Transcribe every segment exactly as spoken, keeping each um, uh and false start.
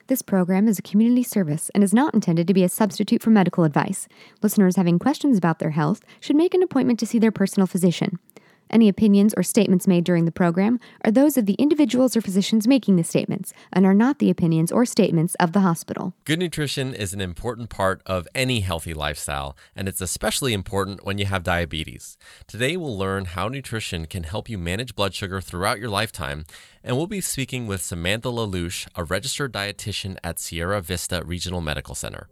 This program is a community service and is not intended to be a substitute for medical advice. Listeners having questions about their health should make an appointment to see their personal physician. Any opinions or statements made during the program are those of the individuals or physicians making the statements and are not the opinions or statements of the hospital. Good nutrition is an important part of any healthy lifestyle, and it's especially important when you have diabetes. Today, we'll learn how nutrition can help you manage blood sugar throughout your lifetime, and we'll be speaking with Samantha LaLouche, a registered dietitian at Sierra Vista Regional Medical Center.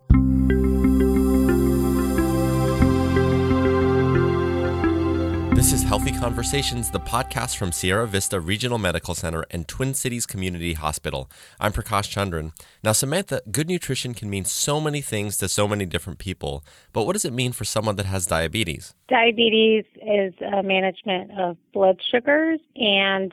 This is Healthy Conversations, the podcast from Sierra Vista Regional Medical Center and Twin Cities Community Hospital. I'm Prakash Chandran. Now, Samantha, good nutrition can mean so many things to so many different people, but what does it mean for someone that has diabetes? Diabetes is a management of blood sugars, and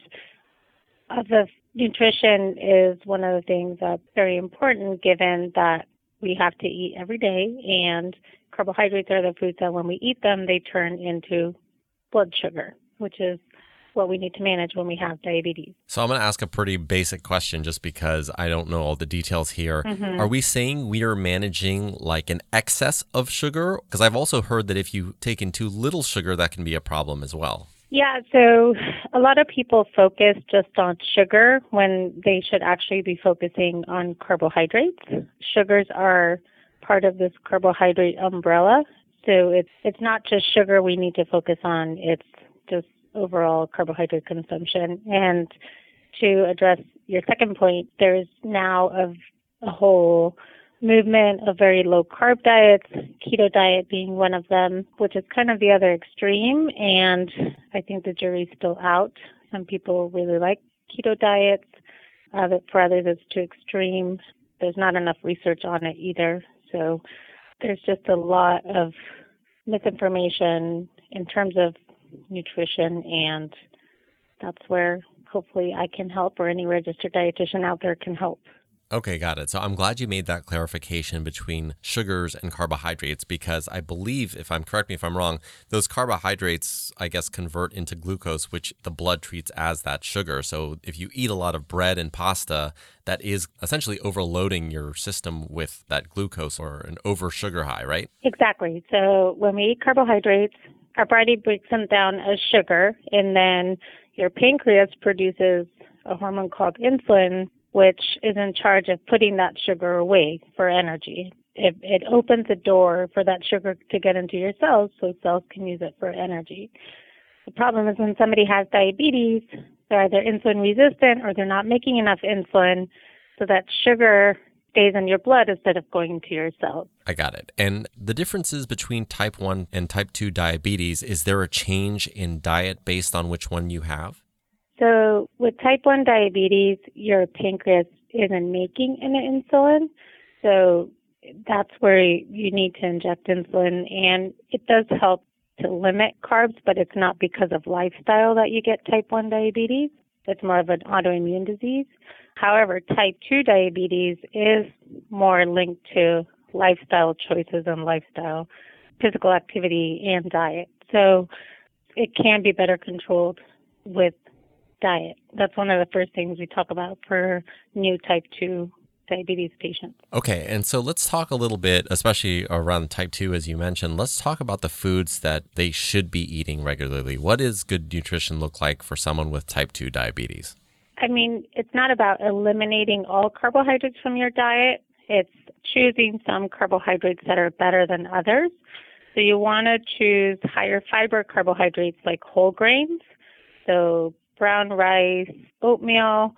uh, the nutrition is one of the things that's very important given that we have to eat every day, and carbohydrates are the foods that when we eat them, they turn into blood sugar, which is what we need to manage when we have diabetes. So I'm going to ask a pretty basic question just because I don't know all the details here. Mm-hmm. Are we saying we are managing like an excess of sugar? Because I've also heard that if you take in too little sugar, that can be a problem as well. Yeah, so a lot of people focus just on sugar when they should actually be focusing on carbohydrates. Sugars are part of this carbohydrate umbrella. So it's it's not just sugar we need to focus on, it's just overall carbohydrate consumption. And to address your second point, there's now a, a whole movement of very low-carb diets, keto diet being one of them, which is kind of the other extreme, and I think the jury's still out. Some people really like keto diets, uh, but for others it's too extreme. There's not enough research on it either, so there's just a lot of misinformation in terms of nutrition, and that's where hopefully I can help, or any registered dietitian out there can help. Okay, got it. So I'm glad you made that clarification between sugars and carbohydrates, because I believe, if I'm correct me if I'm wrong, those carbohydrates, I guess, convert into glucose, which the blood treats as that sugar. So if you eat a lot of bread and pasta, that is essentially overloading your system with that glucose or an over sugar high, right? Exactly. So when we eat carbohydrates, our body breaks them down as sugar, and then your pancreas produces a hormone called insulin, which is in charge of putting that sugar away for energy. It, it opens the door for that sugar to get into your cells so cells can use it for energy. The problem is when somebody has diabetes, they're either insulin resistant or they're not making enough insulin, so that sugar stays in your blood instead of going to your cells. I got it. And the differences between type one and type two diabetes, is there a change in diet based on which one you have? So with type one diabetes, your pancreas isn't making any insulin. So that's where you need to inject insulin. And it does help to limit carbs, but it's not because of lifestyle that you get type one diabetes. It's more of an autoimmune disease. However, type two diabetes is more linked to lifestyle choices and lifestyle, physical activity, and diet. So it can be better controlled with diet. That's one of the first things we talk about for new type two diabetes patients. Okay, and so let's talk a little bit, especially around type two, as you mentioned, let's talk about the foods that they should be eating regularly. What does good nutrition look like for someone with type two diabetes? I mean, it's not about eliminating all carbohydrates from your diet. It's choosing some carbohydrates that are better than others. So you want to choose higher fiber carbohydrates like whole grains. So brown rice, oatmeal,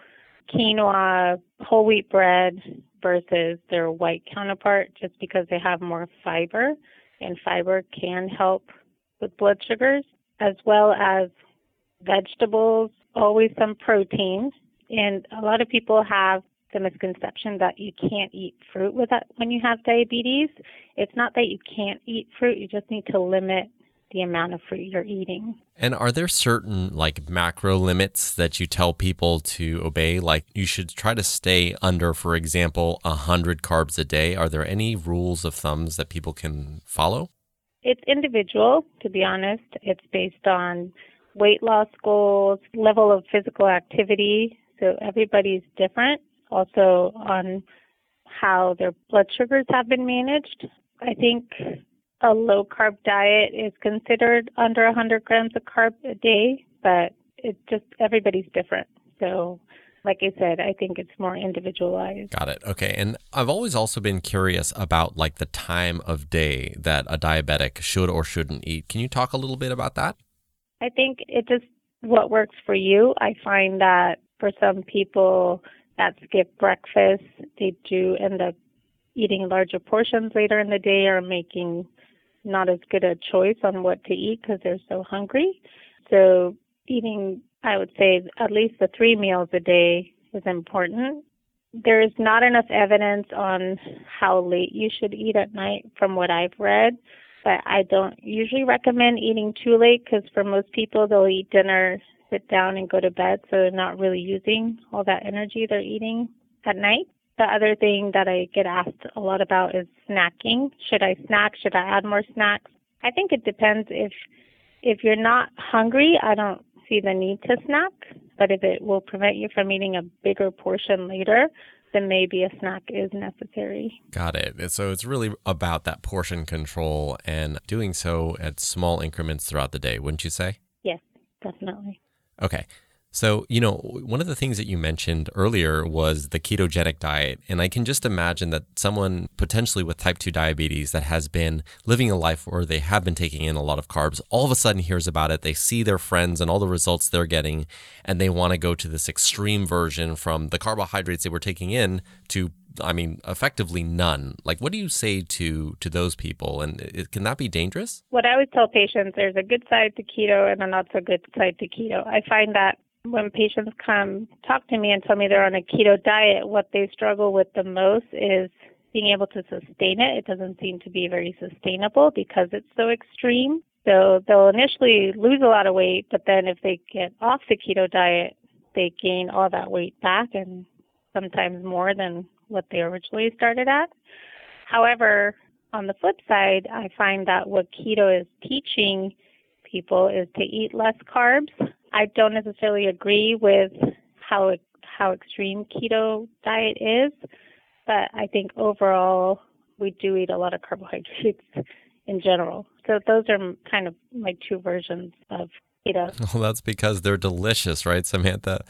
quinoa, whole wheat bread versus their white counterpart, just because they have more fiber, and fiber can help with blood sugars, as well as vegetables, always some protein. And a lot of people have the misconception that you can't eat fruit with that when you have diabetes. It's not that you can't eat fruit, you just need to limit the amount of fruit you're eating. And are there certain like macro limits that you tell people to obey? Like you should try to stay under, for example, one hundred carbs a day. Are there any rules of thumbs that people can follow? It's individual, to be honest. It's based on weight loss goals, level of physical activity. So everybody's different. Also on how their blood sugars have been managed. I think a low-carb diet is considered under one hundred grams of carb a day, but it just, everybody's different. So like I said, I think it's more individualized. Got it. Okay. And I've always also been curious about like the time of day that a diabetic should or shouldn't eat. Can you talk a little bit about that? I think it just what works for you. I find that for some people that skip breakfast, they do end up eating larger portions later in the day or making not as good a choice on what to eat because they're so hungry. So eating, I would say, at least the three meals a day is important. There is not enough evidence on how late you should eat at night from what I've read, but I don't usually recommend eating too late because for most people, they'll eat dinner, sit down, and go to bed, so they're not really using all that energy they're eating at night. The other thing that I get asked a lot about is snacking. Should I snack? Should I add more snacks? I think it depends. If if you're not hungry, I don't see the need to snack. But if it will prevent you from eating a bigger portion later, then maybe a snack is necessary. Got it. So it's really about that portion control and doing so at small increments throughout the day, wouldn't you say? Yes, definitely. Okay. So, you know, one of the things that you mentioned earlier was the ketogenic diet. And I can just imagine that someone potentially with type two diabetes that has been living a life where they have been taking in a lot of carbs, all of a sudden hears about it. They see their friends and all the results they're getting, and they want to go to this extreme version from the carbohydrates they were taking in to, I mean, effectively none. Like, what do you say to to those people? And it, can that be dangerous? What I always tell patients, there's a good side to keto and a not so good side to keto. I find that when patients come talk to me and tell me they're on a keto diet, what they struggle with the most is being able to sustain it. It doesn't seem to be very sustainable because it's so extreme. So they'll initially lose a lot of weight, but then if they get off the keto diet, they gain all that weight back and sometimes more than what they originally started at. However, on the flip side, I find that what keto is teaching people is to eat less carbs. I don't necessarily agree with how how extreme keto diet is, but I think overall we do eat a lot of carbohydrates in general. So those are kind of my two versions of keto. Well, that's because they're delicious, right, Samantha?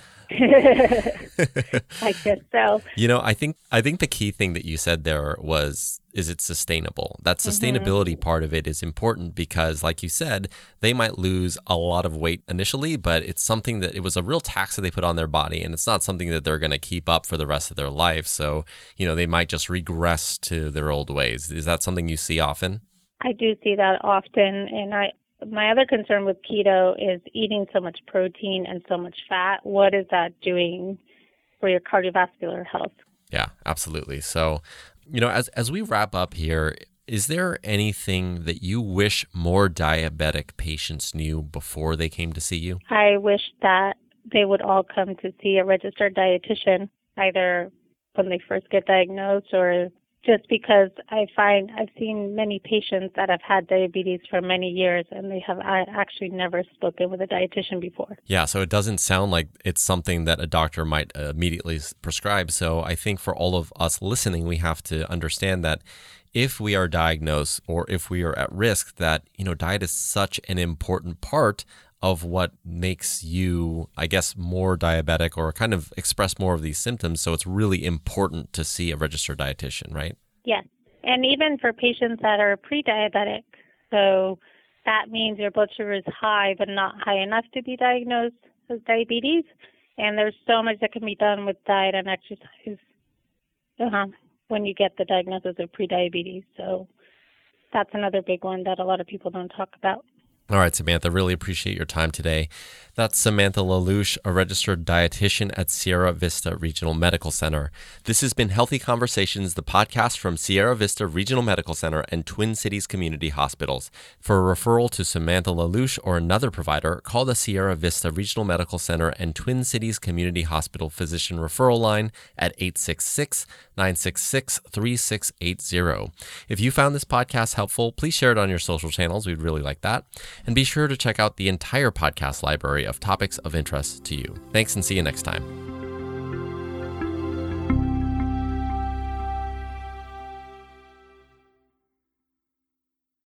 I guess so. You know, I think I think the key thing that you said there was, is it sustainable? That sustainability mm-hmm. part of it is important because, like you said, they might lose a lot of weight initially, but it's something that it was a real tax that they put on their body, and it's not something that they're going to keep up for the rest of their life. So, you know, they might just regress to their old ways. Is that something you see often? I do see that often, and I my other concern with keto is eating so much protein and so much fat. What is that doing for your cardiovascular health? Yeah, absolutely. So, you know, as as we wrap up here, is there anything that you wish more diabetic patients knew before they came to see you? I wish that they would all come to see a registered dietitian, either when they first get diagnosed or just because I find I've seen many patients that have had diabetes for many years and they have actually never spoken with a dietitian before. Yeah, so it doesn't sound like it's something that a doctor might immediately prescribe. So I think for all of us listening, we have to understand that if we are diagnosed or if we are at risk, that, you know, diet is such an important part of what makes you, I guess, more diabetic or kind of express more of these symptoms. So it's really important to see a registered dietitian, right? Yes. And even for patients that are pre-diabetic. So that means your blood sugar is high, but not high enough to be diagnosed as diabetes. And there's so much that can be done with diet and exercise uh, when you get the diagnosis of pre-diabetes. So that's another big one that a lot of people don't talk about. All right, Samantha, really appreciate your time today. That's Samantha LaLouche, a registered dietitian at Sierra Vista Regional Medical Center. This has been Healthy Conversations, the podcast from Sierra Vista Regional Medical Center and Twin Cities Community Hospitals. For a referral to Samantha LaLouche or another provider, call the Sierra Vista Regional Medical Center and Twin Cities Community Hospital physician referral line at eight six six, nine six six, three six eight zero. If you found this podcast helpful, please share it on your social channels. We'd really like that. And be sure to check out the entire podcast library of topics of interest to you. Thanks and see you next time.